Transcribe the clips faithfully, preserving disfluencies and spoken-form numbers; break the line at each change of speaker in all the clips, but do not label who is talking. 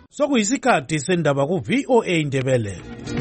Sokuyisikhathi sendaba ku V O A Indebele.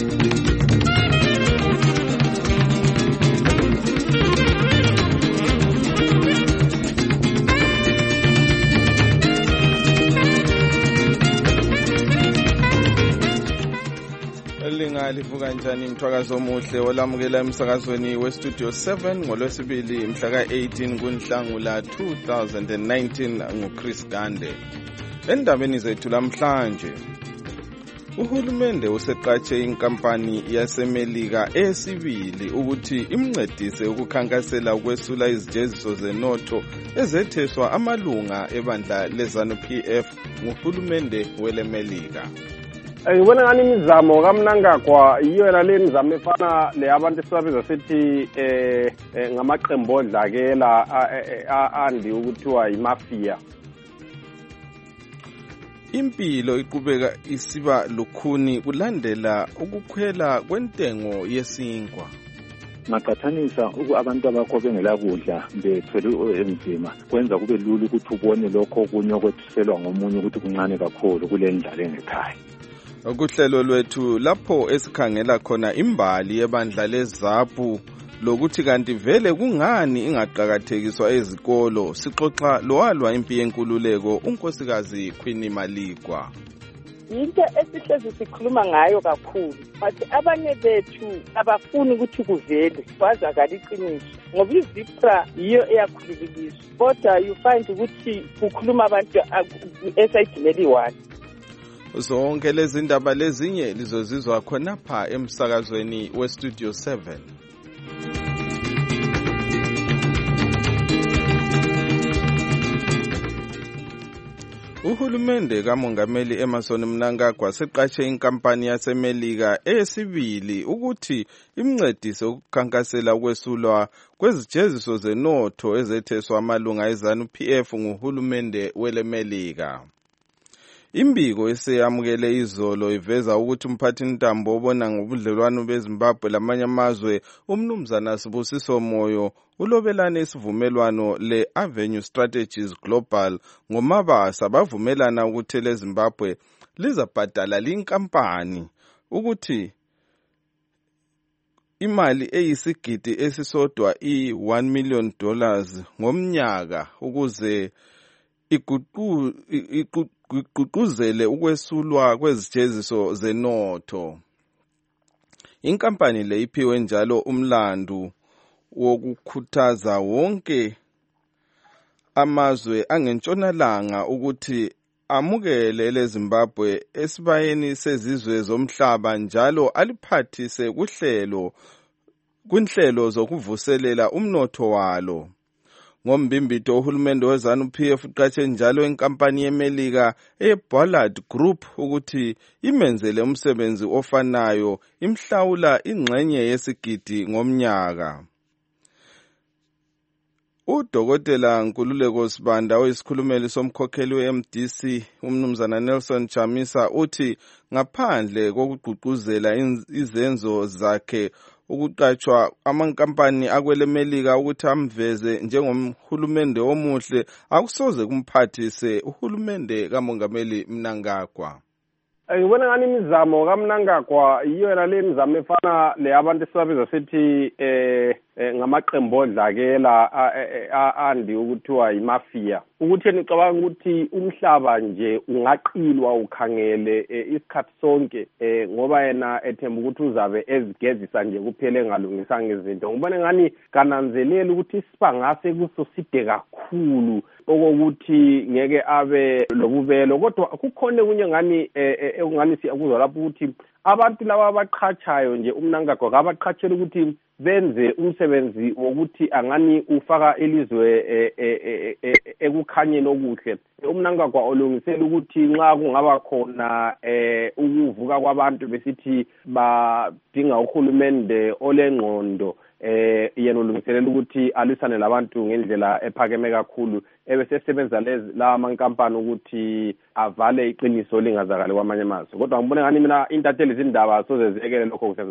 Livuka njani mthwakazi omuhle olamukela emsakazweni we-Studio seven ngolwesibili mhla ka-eighteen kuNhlangula two thousand nineteen nguChris Gande. Endabeni zethu lamhlanje, uhulumende useqatshe inkampani yaseMelika esibili ukuthi imncedise ukukhankasela ukwesula izijeziso zenotho ezetheswa amalunga ebandla leZANU P F nguhulumende weleMelika.
Ngibona ngani imizamo kaMnangagwa iyo yena le mizamo efana le abantu esibabiza sithi eh ngamaqembu odlakela andi ukuthiwa imafia.
Impilo iqhubeka isiba lukhuni kulandela ukukhwela kwentengo yesinkwa.
Maqathanisa uku abantu abakho bengela kudla bethwele enzima kwenza kube lula ukuthi ubone lokho kunye okwethiselwa ngomunye ukuthi kuncane kakhulu kule ndlela engekhaya.
Ukuhlelo lwethu lapho esikhangela khona imbali yebandla leZAPU lokuthi kanti vele kungani ingaqhakathekiswa ezikolo, sixoxa lowalwa impi yenkululeko unkosikazi Queen Maligwa.
Into esihlezi sikhuluma ngayo kakhulu, but abanye bethu abafuni ukuthi kuvele kwazakala iqiniso ngoba iZIPRA iyo eyakhululekiswa, kodwa you find ukuthi kukhuluma abantu esayidimeli one.
Zonke lezi ndaba lezinye lizozizwa khonapha emsakazweni we-Studio seven. Uhulumende kaMongameli Emmerson Mnangagwa seqatshe inkampani yaseMelika esibili ukuthi imncedise ukukhankasela ukwesulwa kwezijeziso zenotho ezetheswa amalunga eZANU P F nguhulumende weleMelika. Imbiko eseyamukele izolo iveza ukuthi umphathintambo obona ngobudlelwano beZimbabwe lamanye amazwe umnumzana Sibusiso Moyo ulobelane isivumelwano le-Avenue Strategies Global ngomabasa bavumelana ukuthi leZimbabwe lizabhadala linkampani ukuthi imali eyisigidi esisodwa i one million dollars ngomnyaka ukuze iguqu igqugquzele ukwesulwa kwezijeziso zenotho. Inkampani le iphiwe njalo umlandu wokukhuthaza wonke amazwe angentshonalanga ukuthi amukele leZimbabwe esibayeni sezizwe zomhlaba njalo aliphathise kuhlelo kwinhlelo zokuvuselela umnotho walo. Ngombimbito uhulumende weZANU P F uqatshe njalo inkampani yeMelika eBallard Group ukuthi imenzele umsebenzi ofanayo imhlawula ingxenye yesigidi ngomnyaka. Udokotela Nkululeko Sibanda oyisikhulumeli somkhokheli we-M D C umnumzana Nelson Chamisa uthi ngaphandle kokugqugquzela izenzo zakhe ukuqatshwa amankampani akweleMelika ukuthi amveze njengomhulumende omuhle akusoze kumphathise uhulumende kaMongameli Mnangagwa.
Ngibona ngani imizamo kaMnangagwa iyo yena le mizamo efana le abantu esibabiza sithi eh ngamaqembu odlakela andi ukuthiwa imafia, ukuthi nicabanga ukuthi umhlaba nje ungaqilwa ukhangele isikhathi sonke ngoba yena ethemba ukuthi uzabe ezigezisa nje kuphele engalungisa ngezinto. Ngibona ngani kananzelela ukuthi isibangase kuso side kakhulu okokuthi ngeke abe lobubelo, kodwa kukhona kunye ngani engani siyakuzwa lapho ukuthi abantu laba abaqhatshayo nje uMnangagwa abaqhatshela ukuthi benze umsebenzi wokuthi angani ufaka elizwe ekukhanyeni okuhle. uMnangagwa olungisela ukuthi nxa kungaba khona eh ukuvuka kwabantu besithi badinga uhulumende olengqondo eh yena ulungiselela ukuthi alisane labantu ngendlela ephakeme kakhulu ebesesebenza lezi la amankampani ukuthi avale iqiniso lingazakala kwamanye amazwe. Kodwa ngibona ngani mina intatheli izindaba soze ziyekele lokho kusenzakala.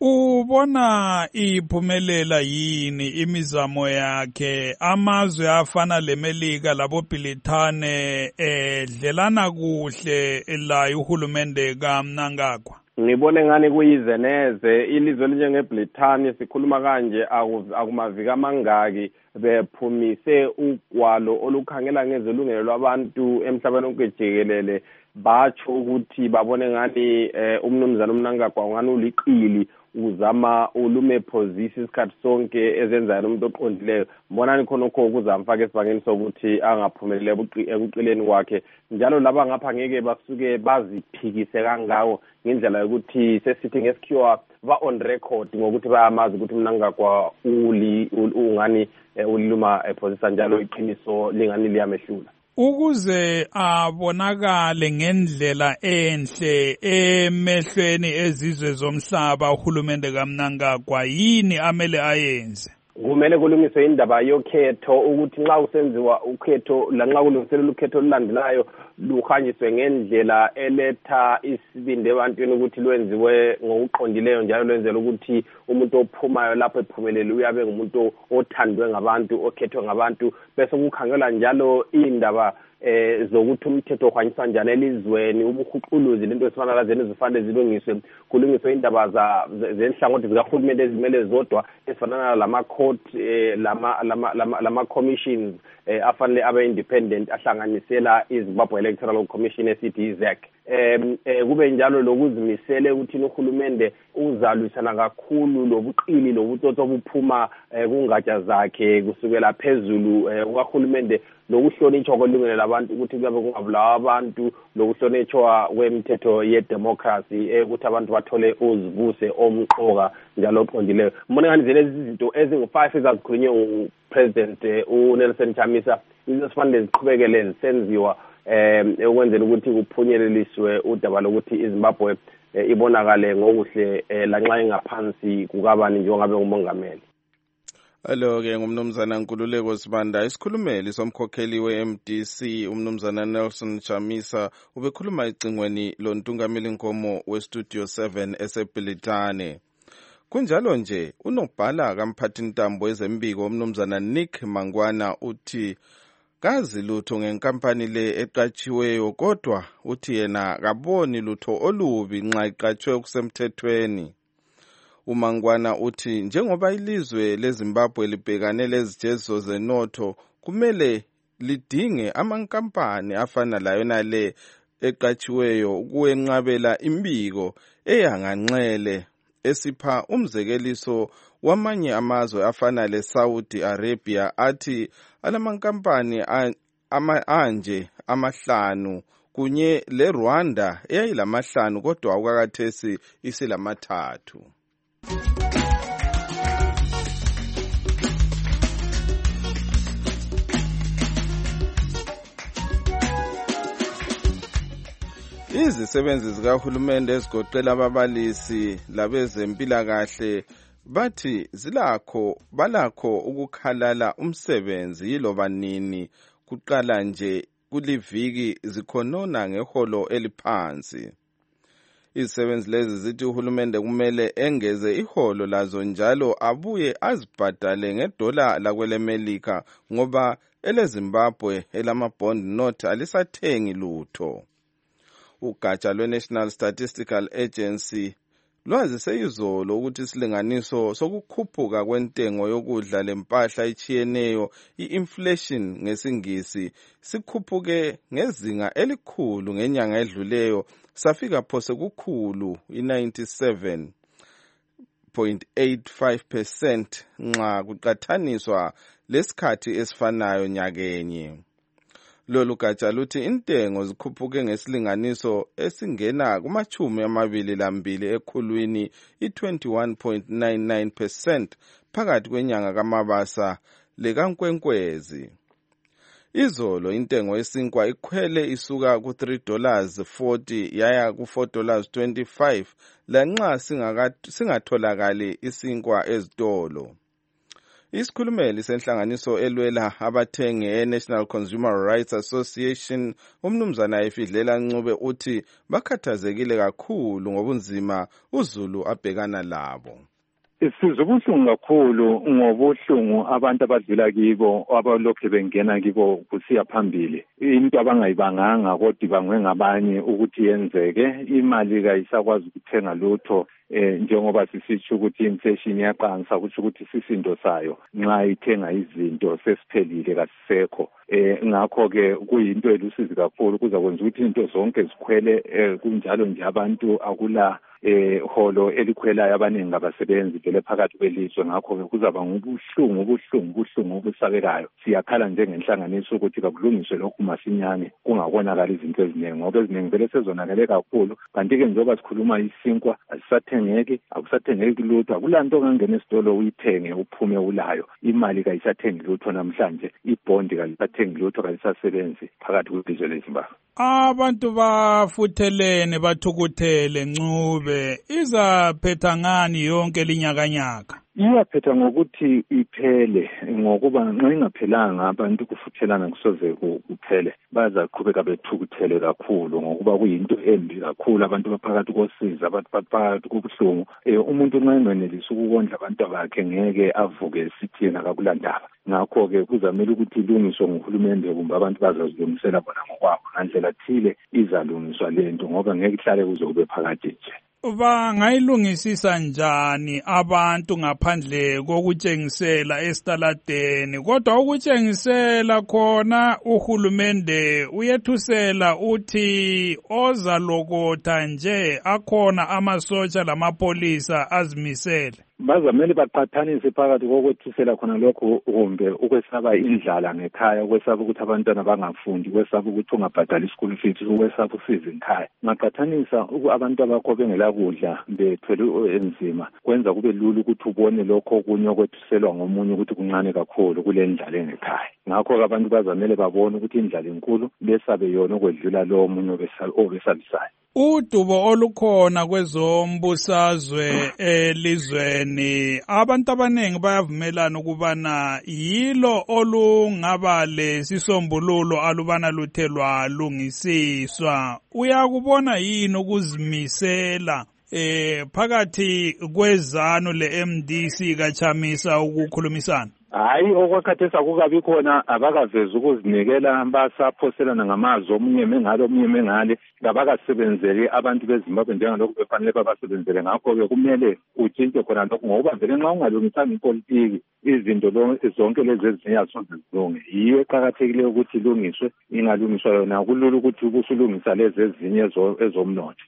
Ubona iphumelela yini imizamo yakhe amazwe afana leMelika labo Bhilithane edlelana kuhle la uhulumende kaMnangagwa?
Ngibone ngani kuyize neze ilizwe linjengeBrithani sikhuluma kanje akumavika amangaki bephumise ugwalo olukhangela ngezilungelo lwabantu emhlabeni wonke jikelele batsho ukuthi babone ngani umnumzana uMnangagwa ngani uliqili uzama ulume position isikhathi sonke ezenzayo umuntu oqondileyo mbonani khona ukho ukuzamfaka esibangeni sokuthi angaphumelele ekuqileni kwakhe njalo laba ngapha ngeke basuke baziphikise kangawo ngendlela yokuthi sesithi ngesikhiwa ba on record ngokuthi bayamazi ukuthi Mnangagwa uli ungani uliluma position njalo iqiniso lingani liyamehlula
ukuze abonakale ngendlela enhle emehlweni ezizwe zomhlaba uhulumende kaMnangagwa yini amele ayenze?
Kumele kulungiswe indaba yokhetho ukuthi nxa usenziwa ukhetho la nxa kulungiselwa ukhetho olulandelayo luhanyiswe ngendlela eletha isibindi ebantwini ukuthi lwenziwe ngokuqondileyo njalo lwenzela ukuthi umuntu ophumayo lapho ephumelele uyabe ngumuntu othandwe ngabantu okhethwe ngabantu bese kukhangelwa njalo indaba eh zokuthi umthetho ohwanyiswa njani elizweni ubuhuquluzi lento esifana lazeni zifanele zilungiswe kulungiswe indaba za zenhlangothi zikahulumende ezimele zodwa esifana lama court lama lama lama commissions afanele abe independent ahlanganisela iZimbabwe Electoral Commission esithi I Z E C em kube njalo lokuzimisele ukuthi uhulumende uzalwisana kakhulu lobuqili lobutsotsi obuphuma kungatsha zakhe kusukela phezulu ukahulumende lokuhlonitshwa kwelungelo labantu ukuthi kube kungabulawa abantu lokuhlonitshwa kwemithetho yedemocracy ukuthi abantu bathole uzibuse omqoka njalo oqondileyo mbona ngani zile izinto ezingu five ezazikhulunywe ngupresident uNelson Chamisa izosifanele ziqhubekele zisenziwa eh ukwenzela ukuthi kuphunyeleliswe udaba lokuthi iZimbabwe ibonakale ngokuhle lanxa ingaphansi kukabani njengoba ngumongameli.
Alo ke ngumnumzana Nkululeko Sibanda isikhulumeli somkhokheli we-M D C umnumzana Nelson Chamisa ubekhuluma icingweni lontungameli Nkomo we-Studio seven eseBhilithane. Kunjalo nje unobhala kamphathintambo ezembiko umnumzana Nick Mangwana uthi kazi lutho ngenkampani le eqatshiweyo kodwa uthi yena kaboni lutho olubi nxa iqatshwe kusemthethweni. uMangwana uthi njengoba ilizwe leZimbabwe libhekane lezijeziso zenotho kumele lidinge amankampani afana layona le eqatshiweyo ukwenqabela imbiko eyanganxele esipha umzekeliso wamanye amazwe afana leSaudi Arabia athi alamankampani ama anje amahlanu kunye leRwanda eyayilamahlanu kodwa ukakathesi isilamathathu. Izisebenzi zikahulumende ezigoqela ababalisi labezempilakahle bathi zilakho balakho ukukhalala umsebenzi yiloba nini kuqala nje kuliviki zikhonona ngeholo eliphansi. Izisebenzi lezi zithi uhulumende kumele engeze iholo lazo njalo abuye azibhadale ngedola lakwelemelika ngoba eleZimbabwe elamabond note alisathengi lutho. Ugatsha lwe-National Statistical Agency lwazise izolo ukuthi isilinganiso sokukhuphuka kwentengo yokudla lempahla ichiyeneyo i-inflation ngesingisi sikhuphuke ngezinga elikhulu ngenyanga edluleyo safika phose kukhulu i-ninety-seven point eight five percent nxa kuqathaniswa lesikhathi esifanayo nyakenye. Lolu gatsha luthi intengo zikhuphuke ngesilinganiso esingena kumachumi amabili lambili ekhulwini i-twenty-one point nine nine percent phakathi kwenyanga kaMabasa lekaNkwenkwezi. Izolo intengo yesinkwa ikhwele isuka ku three dollars forty yaya ku four dollars twenty-five lanxa singatholakali isinkwa ezitolo. Isikhulumeli senhlanganiso elwela abathengi e-National Consumer Rights Association umnumzana Efidlela Ncube uthi bakhathazekile kakhulu ngobunzima uZulu abhekana labo.
Isizwe ubuhlungu kakhulu ngobuhlungu abantu abadlula kibo abalokhu bengena kibo kusiya phambili. Into abangayibanganga kodwa ibangwe ngabanye ukuthi yenzeke. Imali kayisakwazi ukuthenga lutho eh njengoba sisitsho ukuthi inflation yaqansa kusho ukuthi sisindo sayo nxa ithenga izinto sesiphelile kasisekho. Eh ngakho ke kuyinto elusizi kakhulu kuza kwenza ukuthi into zonke zikhwele kunjalo nje abantu akula eh holo elikhwelayo abaningi abasebenzi vele phakathi kwelizwe. Ngakho ke kuzaba ngobuhlungu ubuhlungu ubuhlungu obusabekayo. Siyakhala njengenhlanganiso ukuthi kakulungiswe lokhu masinyane kungakonakala izinto eziningi ngoba eziningi vele sezonakele kakhulu. Kanti ke njengoba sikhuluma isinkwa asisathengeki akusathengeki lutho akulanto ongangena esitolo uyithenge uphume ulayo. Imali kayisathengi lutho namhlanje ibhondi kalisathengi lutho kalisasebenzi phakathi kwelizwe leZimbabwe.
Abantu bafuthelene bathukuthele Ncube izaphetha ngani yonke linyakanyaka?
Iyaphetha ngokuthi iphele ngokuba nxa ingaphelanga abantu kufuthelana kusoze kuphele bazaqhubeka bethukuthele kakhulu ngokuba kuyinto embi kakhulu abantu baphakathi kosiza abantu baphakathi kobuhlungu. Umuntu nxa engenelisi ukukondla abantu bakhe ngeke avuke sithi yena kakulandaba. Ngakho ke kuzamela ukuthi ilungiswe nguhulumende kumbe abantu bazazilungisela bona ngokwabo ngandlela thile izalungiswa lento ngoba ngeke ihlale kuze kube phakathi nje.
Bangayilungisisa njani abantu ngaphandle kokutshengisela esitaladeni kodwa ukutshengisela khona uhulumende uyethusela uthi ozalokotha nje akhona amasotsha lamapolisa azimisele?
Bazamele baqathanise phakathi kokwethusela khona lokho kumbe ukwesaba indlala ngekhaya ukwesaba ukuthi abantwana bangafundi ukwesaba ukuthi ungabhadali school fees ukwesaba usiza ekhaya. Ngaqathanisa abantu abakho bengela kudla bethwele enzima kwenza kube lula ukuthi ubone lokho okunye okwethuselwa ngomunye ukuthi kuncane kakhulu kule ndlala engekhaya. Ngakho abantu bazamele babone ukuthi indlala enkulu besabe yona okwedlula lo omunye obesabisayo.
Udubo olukhona kwezombusazwe elizweni abantu abanengi bayavumelana ukubana yilo olungaba lesisombululo alubana luthelwa lungisiswa. Uyakubona yini ukuzimisela eh phakathi kwezanu le-M D C kaChamisa ukukhulumisana?
Hayi okwakhathesa kukabi khona abakaveza ukuzinikela basaphoselana ngamazwi omunye mengalo omunye mengale ngabakasebenzele abantu beZimbabwe njengalokho befanele babasebenzele. Ngakho ke kumele utshintshe khona lokho ngoba vele nxa ungalungisanga ipolitiki izinto zonke lezi ezinyaso zizilunge. Yiyo eqakathekileyo ukuthi ilungiswe ingalungiswa yona kulula ukuthi ubusulungisa lezi ezinye ezomnotho.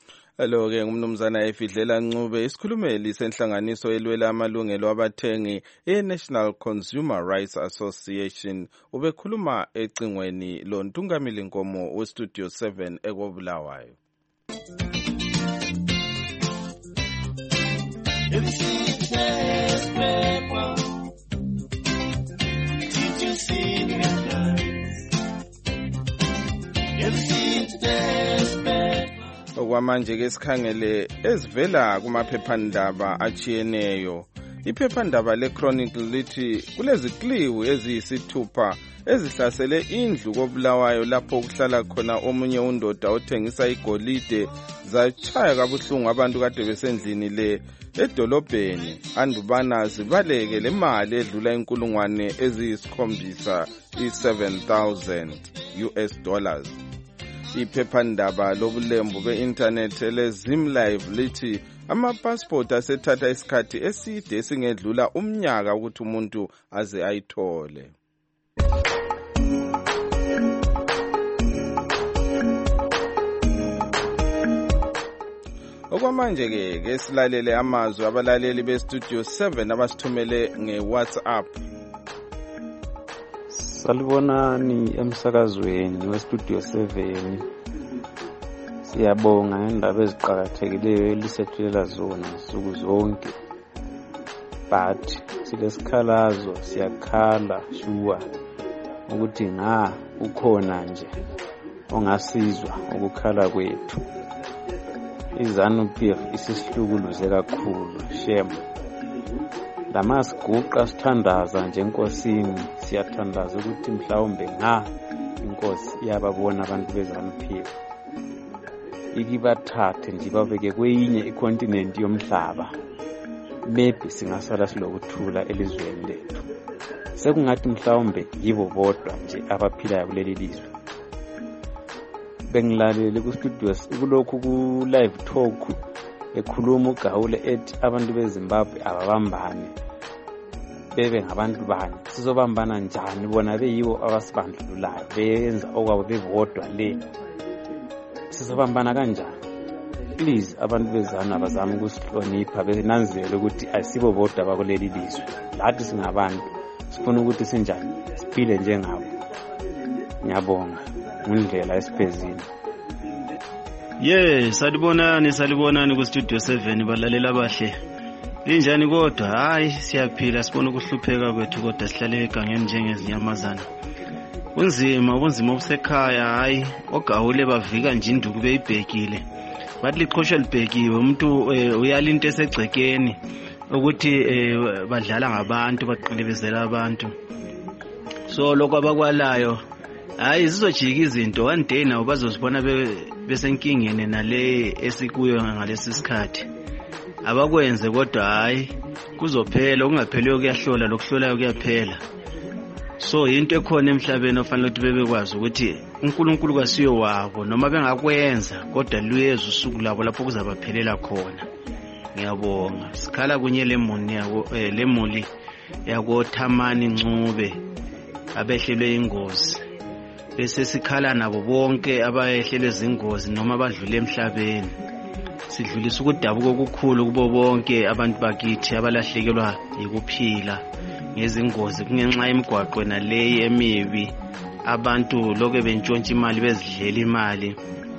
Hello ke ngumnumzana Efidlela Ncube isikhulumeli senhlanganiso elwela amalungelo abathengi e-National Consumer Rights Association ubekhuluma ecingweni lo Ntungamili Nkomo we-Studio seven ekobulawayo. Okwamanje ke sikhangele ezivela kumaphephandaba achiyeneyo. Iphephandaba le-Chronicle lithi kulezikliwu eziyisithupha ezihlasele indlu koBulawayo lapho kuhlala khona omunye undoda othengisa igolide zachaya kabuhlungu abantu kade besendlini le edolobheni andubana zibaleke le mali edlula inkulungwane eziyisikhombisa i-seven thousand U S dollars. Iphephandaba lobulembu be-internet ele-Zimlive lithi ama-passport asethatha isikhathi eside esingedlula umnyaka ukuthi umuntu aze ayithole. Okwamanje ke ke silalele amazwi abalaleli be-Studio seven abasithumele nge-WhatsApp.
Salibonani emsakazweni we-Studio seven. Siyabonga ngendaba eziqhakathekileyo elisethulela zona nsuku zonke. But silesikhalazo siyakhala shuwa ukuthi nga ukhona nje ongasizwa ukukhala kwethu. iZANU P F isisihlukuluze kakhulu shame. lama siguqa sithandaza nje enkosini, siyathandaza ukuthi mhlawumbe nga inkosi iyababona abantu beZANU-P F ikibathathe nje babeke kwenye ikontinenti yomhlaba, maybe singasala silokuthula elizweni lethu. Sekungathi mhlawumbe yibo bodwa nje abaphilayo kuleli lizwe. Bengilalele ku studio kulokhu ku live talk ekhuluma uGawule ethi abantu beZimbabwe ababambane, bebe ngabantu bani, sizobambana njani bona beyibo abasibandlululayo benza okwabo bebodwa le, sizobambana kanjani? Please abantu beZANU abazama ukusihlonipha, benanzele ukuthi asibo bodwa bakuleli lizwe, lathi singabantu sifuna ukuthi sinjani siphile njengabo. Ngiyabonga ngindlela esiphezini.
Yeah, salibonani salibonani ku studio seven balalela bahle. Linjani kodwa? Hayi siyaphila, sibona ukuhlupheka kwethu kodwa sihlale egangeni njengezinyamazana. Kunzima, ubunzima obusekhaya. Hayi oGawule bavika nje induku beyibhekile. Bathi liqhosha libhekiwe umuntu uyala into esegcekeni ukuthi badlala ngabantu, baqilibezela abantu. So lokho abakwalayo hayi sizojika izinto one day nawo bazozibona besenkingeni nale esikuyo ngalesi sikhathi. Abakwenze kodwa hayi kuzophela, okungapheliyo kuyahlola, lokuhlolayo kuyaphela. So into ekhona emhlabeni ofanele ukuthi bebekwazi ukuthi uNkulunkulu kwasiyo wabo, noma bengakwenza kodwa luyeza usuku labo lapho kuzabaphelela khona. Ngiyabonga. Sikhala kunye lemoni yako lemoli yako Thamani Ncube abehlelwe ingozi. Bese sikhala nabo bonke abayehlelwe izingozi noma abadlule emhlabeni. Sidlulisa ukudabuka okukhulu kubo bonke abantu bakithi abalahlekelwa yikuphila ngezingozi kungenxa yemigwaqo naleyi emibi, abantu lokho bentshontsha imali bezidlela imali.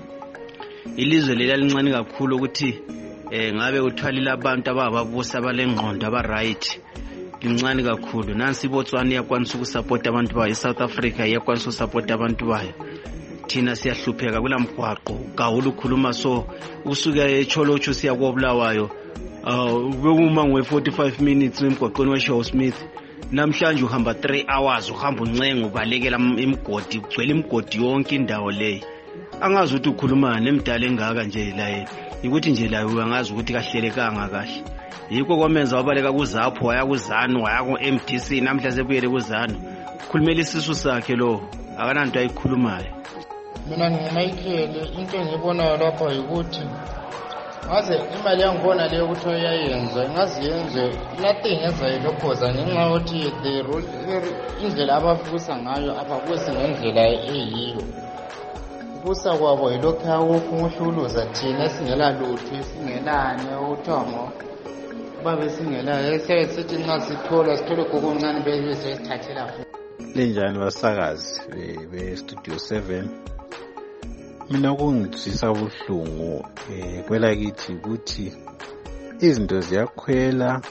Ilizwe lela lincane kakhulu ukuthi eh ngabe uthwalile abantu abababusa abalengqondo aba right, lincane kakhulu. Nansi iBotswana iyakwanisa ukusupport abantu bayo, iSouth Africa iyakwanisa ukusupport abantu bayo. Thina siyahlupheka kula mgwaqo. Gawule ukhuluma so usuka eCholocho siya koBulawayo, uh bekuma ngwe forty-five minutes emgwaqweni weShaw Smith. Namhlanje uhamba three hours, uhamba uncenga ubalekela imigodi, ugcwele imigodi yonke indawo le. Angazi ukuthi ukhuluma nemidala engaka nje la, ukuthi nje la uyangazi ukuthi kahlelekanga kahle. Yikho kwamenza wabaleka kuZapho waya kuZANU waya ku M D C, namhla sebuyele kuZANU. Ukhulumela isisu sakhe lo, akananto ayikhulumayo.
Mina ngimayikhele into engibonayo lapha ukuthi ngaze imali yangibona leyo ukuthi uyayenza, ngazi yenze nothing enza lokhoza ngenxa yokuthi the rule indlela abafusa ngayo ababusi ngendlela eyiyo. Kusa kwabo yilokho awukuhluluza thina singela lutho singelane uthomo babe singela sithi nxa sithola sithole kokuncane bese sithathela futhi.
Linjani basakazi be studio seven? Mina kungizwisa ubuhlungu eh kwelakithi ukuthi izinto ziyakhwela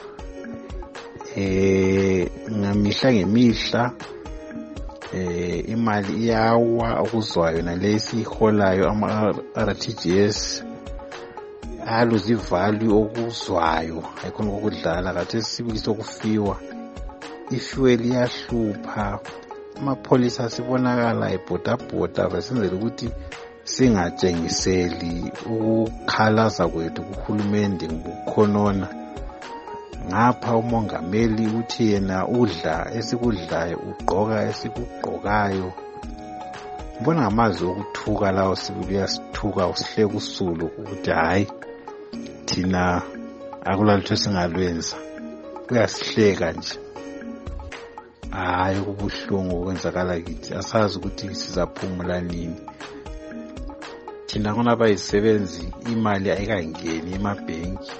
eh ngamihla ngemihla, eh imali iyawa okuzwayo nalesi iholayo ama R T G S aluzi value okuzwayo, ayikhona ukudlala kathi sibikisa okufiwa. Ifuel iyahlupha, amapolisa asibonakala ebhodabhoda basenzela ukuthi singatshengiseli ukukhalaza kwethu kuhulumende ngokukhonona. Ngapha umongameli uthi yena udla esikudlayo ugqoka esikugqokayo. Mbona ngamazi okuthuka lawo sibuya sithuka usihleka usulu ukuthi hayi thina akulalutho singalwenza, kuyasihleka nje. Hayi kubuhlungu kwenzakala kithi, asazi ukuthi sizaphumula nini. Thina khona bayisebenzi imali ayikangeni emabhenki.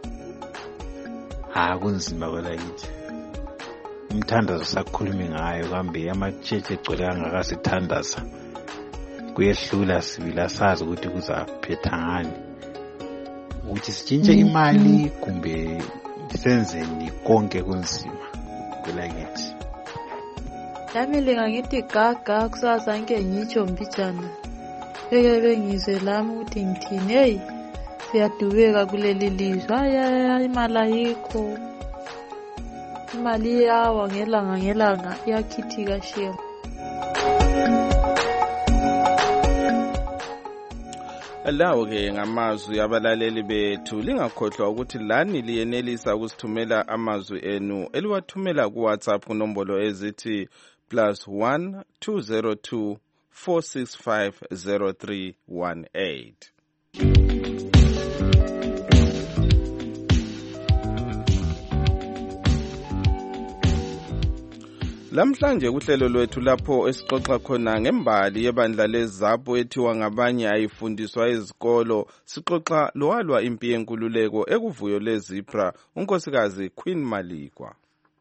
Ha kunzima kwelakithi. Umthandazo sakhulumi ngayo kambe amacheche egcwele kangaka sithandaza. Kuyehlula sibila sazi ukuthi kuzaphetha ngani. Ukuthi sitshintshe imali kumbe senzeni konke kunzima kwelakithi.
Yami lingakithi gaga kusasa nke ngitsho mbijana. Beke bengizwe lami ukuthi ngithini, hey siyadubeka kuleli lizwe, hayi imali ayikho. imali iyawa ngelanga ngelanga iyakhithika share.
Lawo-ke ngamazwi abalaleli bethu, lingakhohlwa ukuthi lani liyenelisa ukusithumela amazwi enu eliwathumela ku-WhatsApp kunombolo ezithi plus one two zero two four six five zero three one eight. Lamhlanje kuhlelo lwethu lapho esixoxa khona ngembali yebandla leZAPU ethiwa ngabanye ayifundiswa ezikolo, sixoxa lowalwa impi yenkululeko ekuvuyo leZipra, unkosikazi Queen Malikwa.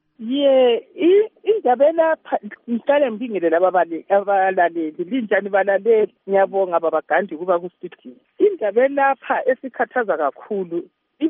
Ye indaba lapha ngihlale ngibingelela ababali abalaleli linjani balaleli, ngiyabonga baba Gandhi kuba kusithi indaba lapha esikhathaza kakhulu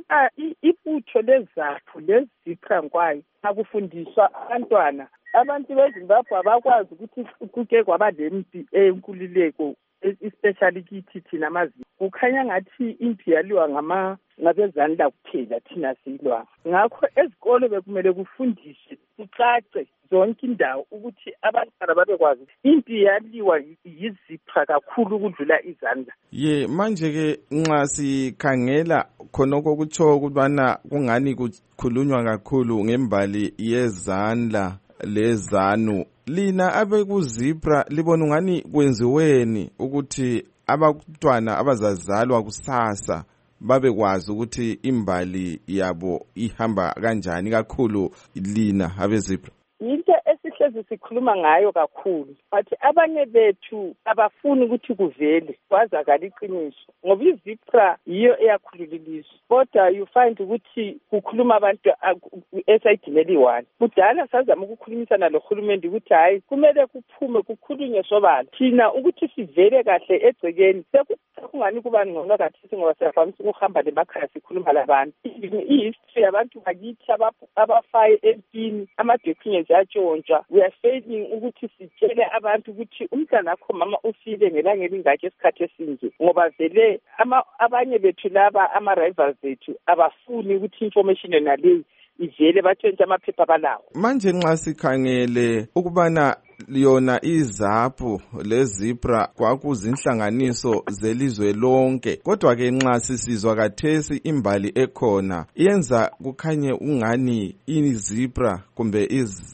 ibutho leZAPU leZipra kwayo akufundiswa abantwana. Abantu beZimbabwe abakwazi ukuthi kuke kwaba lempi enkululeko, especially kithi thina amaZulu. Kukhanya ngathi impi yaliwa ngama ngabezandla kuphela thina silwa. Ngakho ezikolo bekumele kufundiswe kucace zonke indawo ukuthi abantwana babekwazi impi yaliwa yiZipra kakhulu ukudlula izandla.
Ye manje ke nxa sikhangela khonoko kutsho ukubana kungani kukhulunywa kakhulu ngembali yezandla lezanu, lina abekuzipra libona ungani kwenziweni ukuthi abantwana abazazalwa kusasa babekwazi ukuthi imbali yabo ihamba kanjani, kakhulu lina abezipra?
Into esihlezi sikhuluma ngayo kakhulu, bathi abanye bethu abafuni ukuthi kuvele kwazakala iqiniso, ngoba iZipra yiyo eyakhululilizwe. Kodwa you find ukuthi kukhuluma abantu esayidineli one. Kudala sazama ukukhulumisana lohulumende ukuthi hayi kumele kuphume kukhulunywe sobala thina ukuthi sivele kahle egcekeni. Sekungani kuba ngcono kathi ngoba siyafamisa ukuhamba lemakhaya sikhuluma labantu. I-history yabantu bakithi abafaye empini ama-documents atshontsha. We are saying ukuthi sitshele abantu ukuthi umntana akho mama ufile ngelanga elingakho esikhathi esinje, ngoba vele abanye bethu laba ama-rivals bethu abafuni ukuthi information yona leyi ivele batshontshe amaphepha balawo.
Manje nxa sikhangele ukubana yona iZAPU leZipra kwakuzinhlanganiso zelizwe lonke, kodwa ke nxa sisizwa kathesi imbali ekhona yenza kukhanye ungani iZipra kumbe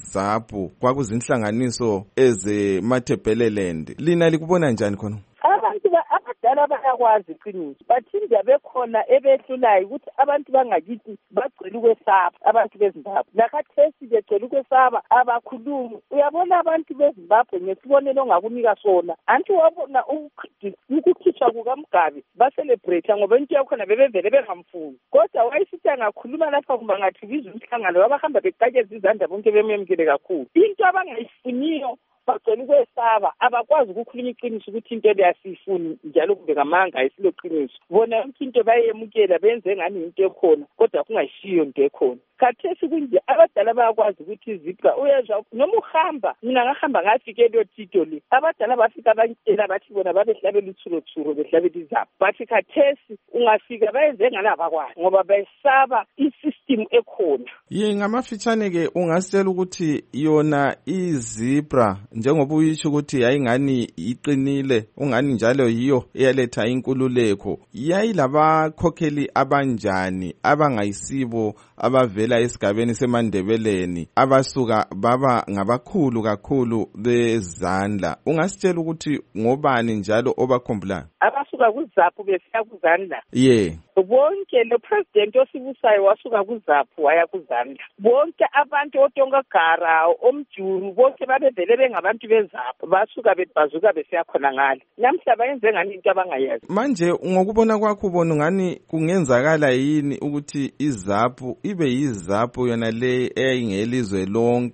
iZAPU kwakuzinhlanganiso eze Matabeleland. Lina likubona njani khona?
Abantu abadala bayakwazi iqiniso, bathinde bekhona ebehlulayo ukuthi abantu bangakithi bagcwele ukwesaba. Abantu beZimbabwe lakhathesi begcwele ukwesaba, abakhulumi. Uyabona abantu beZimbabwe ngesibonelo ongakunika sona, anti wabona ukukhishwa kukaMugabe baselebrate ngoba into yakhona bebevele bengamfuni. Kodwa wayisithi angakhuluma lapha kumbe ngathi bizwe umhlangano wabahamba beqakeza izandla bonke bememukele kakhulu. Into abangayifuniyo bagcwele ukwesaba, abakwazi ukukhuluma iqiniso ukuthi into le asiyifuni njalo kumbe ngamanga ayisiloqiniso. Bona yonke into bayemukela benze ngani into ekhona, kodwa kungayishiyo into ekhona. Khathesi kunje abadala bayakwazi ukuthi iZipra uyezwa noma uhamba, mina ngahamba ngafika eliyo Tito le, abadala bafika bantshela bathi bona babehlabela uthulo-thulo behlabela iZAPU. Bathi khathesi ungafika bayenze ngani abakwazi ngoba bayesaba i-system ekhona.
Ye ngamafitshane ke ungasitshela ukuthi yona iZipra njengoba uyisho ukuthi yayingani iqinile, ungani njalo yiyo eyaletha inkululeko, yayilabakhokheli abanjani abangayisibo abavela esigabeni seMandebeleni abasuka baba ngabakhulu kakhulu bezandla? Ungasitshela ukuthi ngobani njalo obakhumbulayo
abasuka kuZAPU besiya kuzandla?
Ye
bonke lo president osibusayo wasuka kuZAPU waya kuzandla. Bonke abantu oTongagara omjuru bonke babevele bengabantu beZAPU basuka bebazuka besiya khona ngale. Namhla bayenze ngani into abangayazi.
Manje ngokubona kwakho ubona ngani kungenzakala yini ukuthi iZAPU ibe yiZAPU yona le eyayingelizwe lonke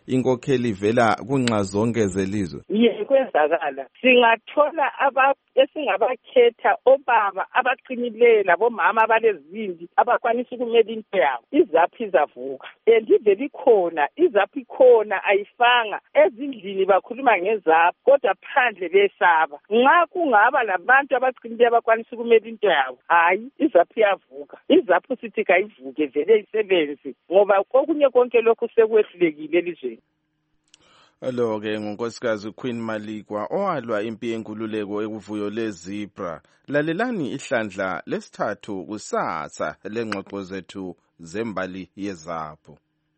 inkokheli vela kunxazonke zelizwe?
Ye kwenzakala singathola aba esingabakhetha obaba abaqinileyo labomama abalezindi abakwanisa ukumela into yabo, izaphi izavuka. And ivele ikhona, izaphi ikhona ayifanga. Ezindlini bakhuluma ngezaphi kodwa phandle besaba. Nxa kungaba labantu abaqinileyo abakwanisa ukumela into yabo, hayi izaphi iyavuka. Izaphi sithi kayivuke vele isebenzi ngoba okunye konke lokhu sekwehlulekile elizweni.
Alo ke ngunkosikazi Queen Malikwa owalwa impi yenkululeko ekuvuyo leZebra. Lalelani ihlandla lesithathu kusasa lengxoxo zethu zembali yezapho.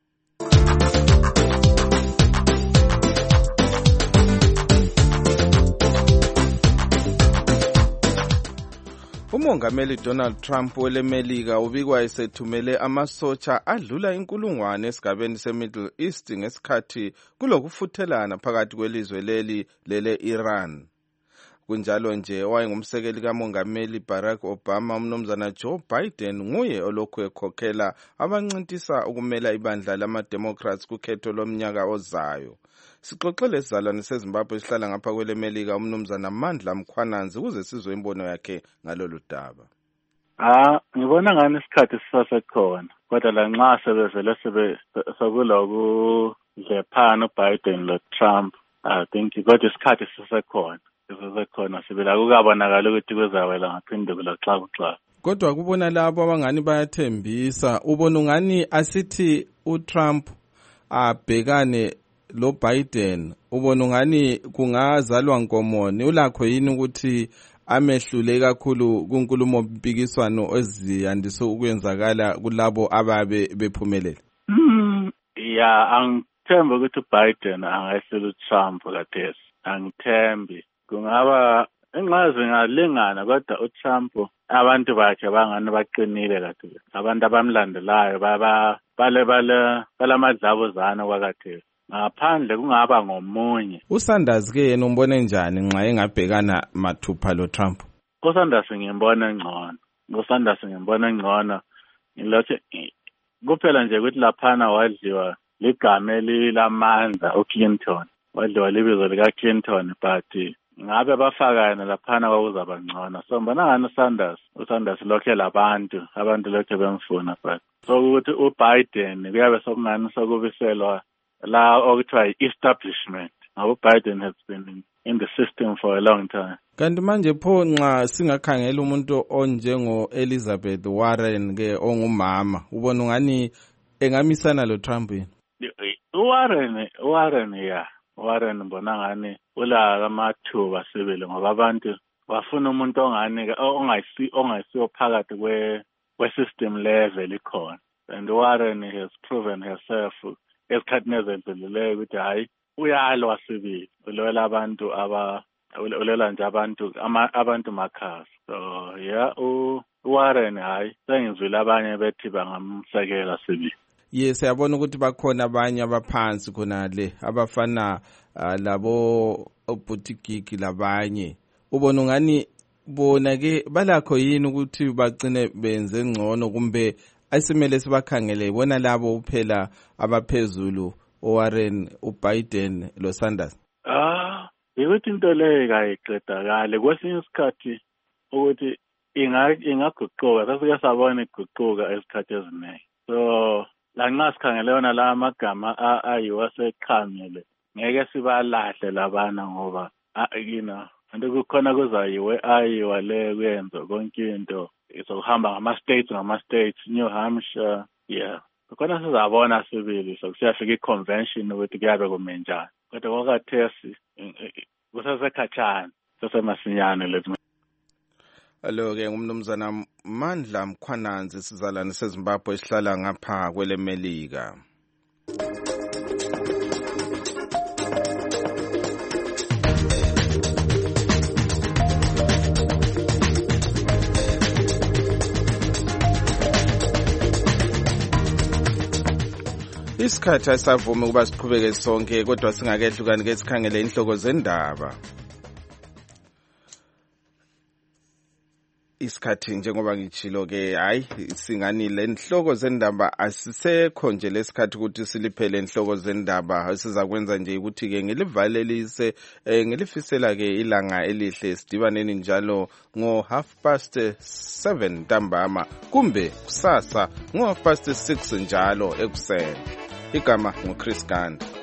Umongameli Donald Trump welemelika ubikwa esethumele amasotsha adlula inkulungwane esigabeni seMiddle East ngesikhathi kulokufuthelana phakathi kwelizwe leli lele Iran. Kunjalo nje owayengumsekeli kamongameli Barack Obama umnumzana Joe Biden nguye olokhu ekhokhela abancintisa ukumela ibandla lama-Democrats kukhetho lomnyaka ozayo. Sixoxele isizalwane seZimbabwe esihlala ngapha kwelemelika umnumzana Mandla Mkhwananzi ukuze sizwe imbono yakhe ngalolu daba.
Ah, ngibona ngani isikhathi sisasekhona kodwa la nxa sebevele sebe sokuloku lephana uBiden lo Trump, I think kodwa isikhathi sisasekhona sisasekhona sibela kukabonakala ukuthi kuzawela ngaphenduka xa kuxa.
Kodwa kubona labo abangani bayathembisa, ubona ungani asithi uTrump abhekane lo Biden, ubona ungani kungazalwa nkomoni, ulakho yini ukuthi amehlule kakhulu kunkulumo mpikiswano eziyandise ukwenzakala kulabo ababe bephumelela?
Mm, ya angithemba ukuthi uBiden angayehlula uTrump kathesi, angithembi. Kungaba engazi ngalingana kodwa uTrump abantu bakhe bangani baqinile kakhulu, abantu abamlandelayo baba bale bale balamadlavuzana kwakathesi. Ngaphandle kungaba ngomunye.
uSanders ke yena umbone njani nxa engabhekana mathupha lo Trump?
uSanders ngimbona ngcono. uSanders ngimbona ngcono. Ngilothi kuphela nje ukuthi laphana wadliwa ligama elilamandla uClinton. Wadliwa libizo lika Clinton but ngabe bafakana laphana kwakuzaba ngcono. So mbona ngani uSanders, uSanders lokhe labantu, abantu lokhe bemfuna but so ukuthi uBiden kuyabe sokungani sokubiselwa la okuthiwa i-establishment. Ngoba uBiden has been in, in the system for a long time.
Kanti manje pho nxa singakhangela umuntu onjengo Elizabeth Warren ke ongumama, ubona ungani engamisana lo Trump yini?
Warren, Warren ya. Warren mbona ngani ula amathuba sibili ngoba abantu bafuna umuntu ongani ongayisi ongayisiyo phakathi kwe kwe system level ikhona. And Warren has proven herself esikhathini ezedlulileyo ukuthi hayi uyalwa sibili, ulwela abantu aba ulela nje abantu abantu makhasi. So yeah, uWarren hayi sengizwile abanye bethi bangamsekela sibili.
Yes, siyabona ukuthi bakhona abanye abaphansi khona le abafana uh, labo obutikiki labanye. Ubona ungani bona ke balakho yini ukuthi bagcine benze ngcono kumbe asimele sibakhangele bona labo uphela abaphezulu uWarren, uBiden lo Sanders?
Ah, ukuthi into leyo kayiqedakale kwesinye isikhathi ukuthi ingaguquka, sasike sabona iguquka esikhathi eziningi. So la nxa sikhangele yona la amagama ayiwa seqhamele ngeke sibalahle labana ngoba you know ande kukhona kuzayiwe ayiwa le kuyenza konke into izohamba ngama-states ngama-states, New Hampshire, yeah. Kukhona sizabona sibili sokusiyafika i-convention ukuthi kuyabe kume njani. Kodwa kwakathesi kusasekhatshana, sasemasinyane lethu.
Alo ke ngumnumzana Mandla Mkhwananzi sizalwane seZimbabwe esihlala ngapha kwelemelika. Isikhathi asavuma ukuba siqhubeke sonke kodwa singakehlukani ke sikhangele inhloko zendaba. isikhathi njengoba ngitshilo ke hayi singani le inhloko zendaba asisekho nje lesikhathi ukuthi siliphele inhloko zendaba sizakwenza nje ukuthi ke ngilivalelise eh, ngilifisela ke ilanga elihle sidibaneni njalo ngo half past seven ntambama kumbe kusasa ngo half past six njalo ekuseni igama nguChris Ganda.